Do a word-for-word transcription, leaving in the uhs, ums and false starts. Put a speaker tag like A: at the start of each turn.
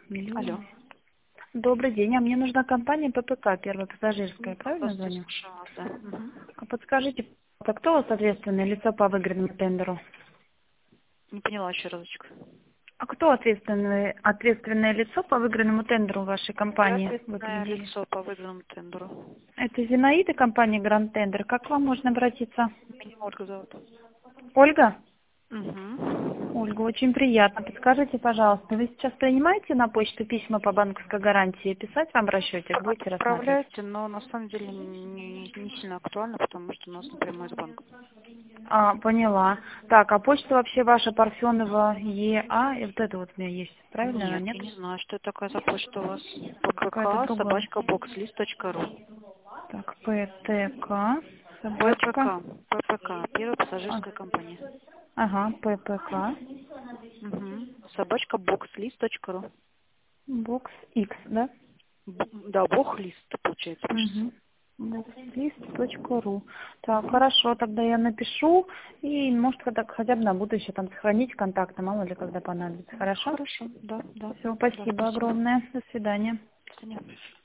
A: Алло.
B: Миллион. Добрый день, а мне нужна компания ППК, первая пассажирская, правильно
A: Здравствуйте,
B: звоню?
A: слушаю вас, да. Мгм.
B: А подскажите, а кто у вас ответственное лицо по выигранному тендеру?
A: Не поняла еще разочек.
B: А кто ответственное, ответственное лицо по выигранному тендеру в вашей
A: Я
B: компании в этом
A: ответственное
B: деле?
A: лицо по выигранному тендеру.
B: Это Зинаида, компания Гранд Тендер. Как к вам можно обратиться?
A: Меня Ольга зовут.
B: Ольга?
A: Угу.
B: Ольга, очень приятно. Подскажите, пожалуйста, вы сейчас принимаете на почту письма по банковской гарантии? Писать вам расчетик? Будете рассматривать?
A: Отправляйте, но на самом деле не, не- не сильно актуально, потому что у нас напрямую с банком.
B: А, поняла. Так, а почта вообще ваша Парфенова ЕА, и вот это вот у меня есть, правильно она,
A: Нет,
B: нет?
A: я не знаю, что это такая за почта у вас.
B: Какая-то
A: ППК,
B: другая.
A: собачка, бокслист точка ру.
B: Так, ПТК, собачка,
A: ППК, ППК, первая
B: а,
A: пассажирская компания.
B: ага, ППК,
A: Угу. Собачка, бокслист точка ру.
B: бокс X, да?
A: Б- Да, бог-лист, получается, пишется.
B: Угу. бокслист точка ру. Так,
A: Угу.
B: хорошо, тогда я напишу, и может хотя, хотя бы на будущее там сохранить контакты, мало ли когда понадобится. Хорошо?
A: Хорошо, да, да,
B: Все,
A: да,
B: спасибо
A: спасибо.
B: огромное. До свидания.
A: До свидания.